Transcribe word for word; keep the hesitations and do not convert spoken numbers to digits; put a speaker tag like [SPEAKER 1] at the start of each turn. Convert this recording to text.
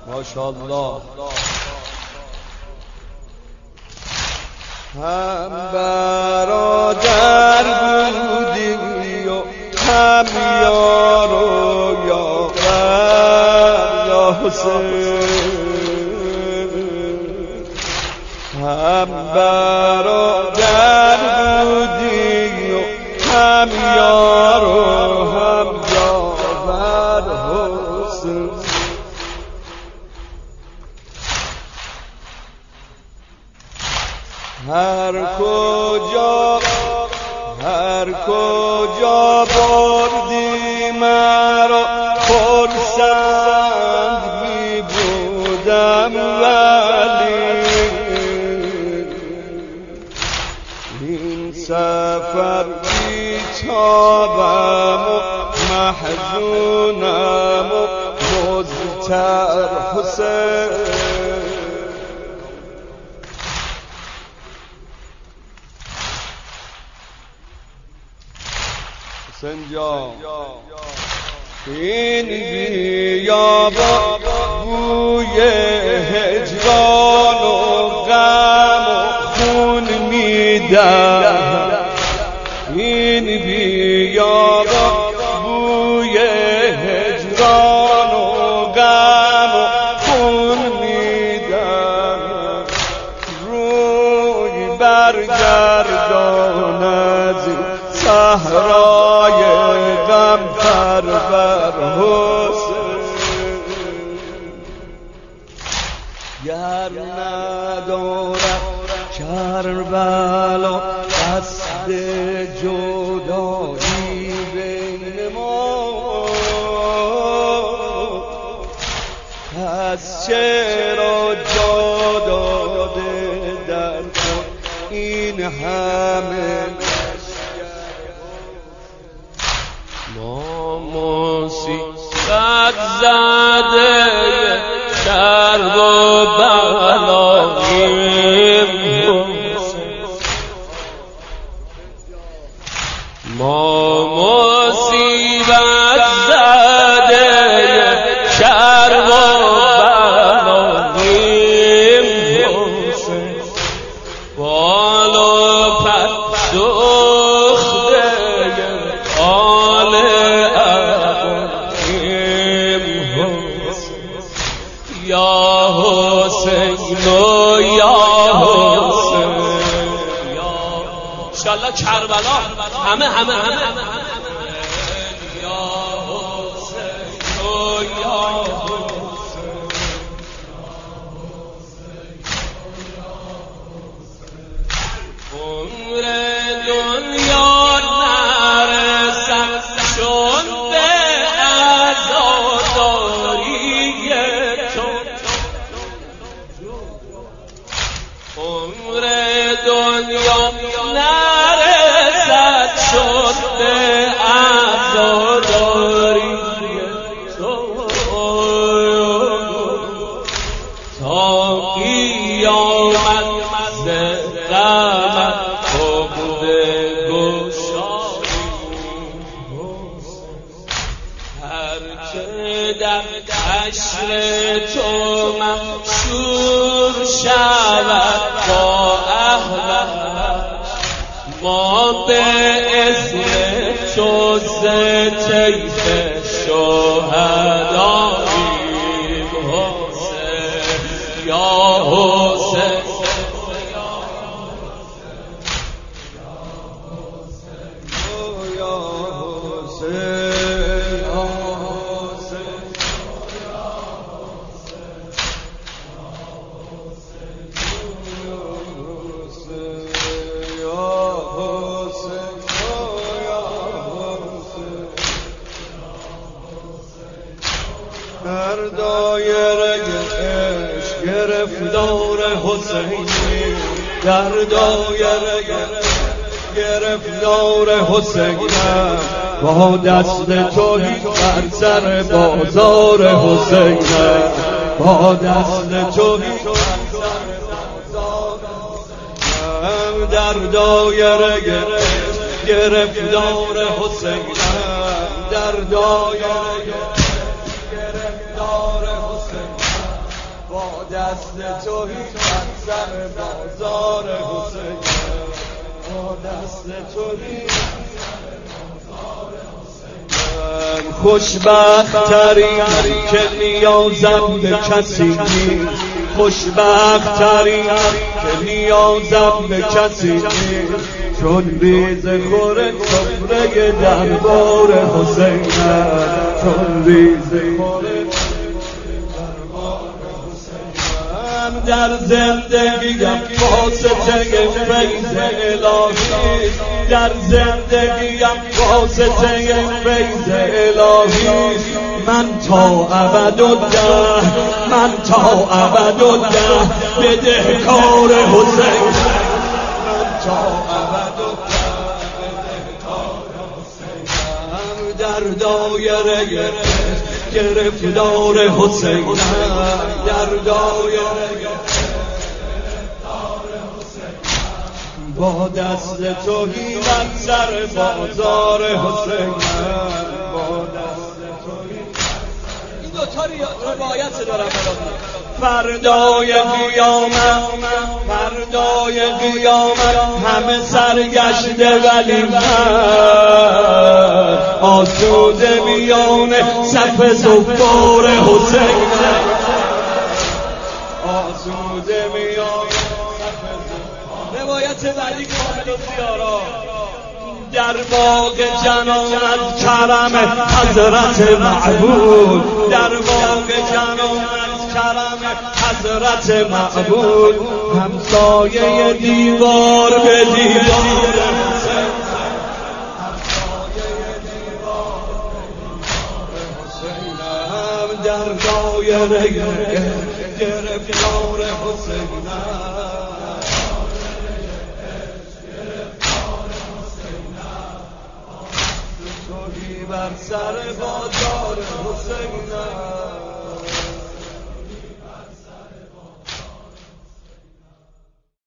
[SPEAKER 1] ماشاءالله. هم برادر بودی و هم یار و یاور یا حسین، هم برادر بودی و هم یار و هم یاور حسین. هر کجا هر کجا بردی مرا خرسند می بودم، ولی این سفر بیتابم و محزونم و مضطر حسین. حسین این بیابان بوی هجران و غم و خون میدم، این بیابان بوی هجران و غم و خون میدم. روی برگردان از صحرای غم پرور حسین، گر ندارد کربلا قصد جدایی بین ما، پس چرا جا داده در تو این همه
[SPEAKER 2] ما مصیبت زده درد و بلاییم، ما مصیبت زده درد و بلاییم، بالا پر یا حسین و یا حسین، انشالله کربلا همه همه همه یا حسین و یا حسین. عمر دنیا نرسد چون به عزاداری تو، عمر دنیا نرسد شد به عزاداری تو، تا قیامت ز غمت عقد گشایی. هرچه در حشر تو منشور شود با اهلش، ما به اسم تو ز طیف شهداییم حسین یا حسین.
[SPEAKER 1] در دایره عشق گرفتار حسینی، در دایره گرفتار حسینم، با دست تو بر سر بازار حسینم، با دست تو در دایره گرفتار حسینم، در دایره گرفتار حسینم. دست تویی من سر بازار حسین، با دست تویی خوشبخت ترین که نیازم به کسی نیست، خوشبخت ترین که نیازم به کسی نیست، چون ریز خور سفره دربار حسین، چون ریز خور در زندگیم واسطه فیض الهی، در زندگیم واسطه فیض الهی، من تا ابدالله، من تا ابدالله بدهکار حسین، من تا ابدالله بدهکار حسین، در دایره گرفتار حسین، در دایره با دست تویی من سر بازار حسین، با دست تویی. این دوتا روایت دارم فردای قیامت، فردای قیامت همه سرگشته ولی من آسوده میان صف زفار حسین، آسوده میان صف زفار. روایت بعدی کامل و سیارا در باغ جنانت کرم حضرت معبود، در باغ جنانت کرم حضرت معبود، همسایه دیوار به دیوار حسین، همسایه دیوار به حسین، در دایره گرفتار حسین، بر سر بازار حسین.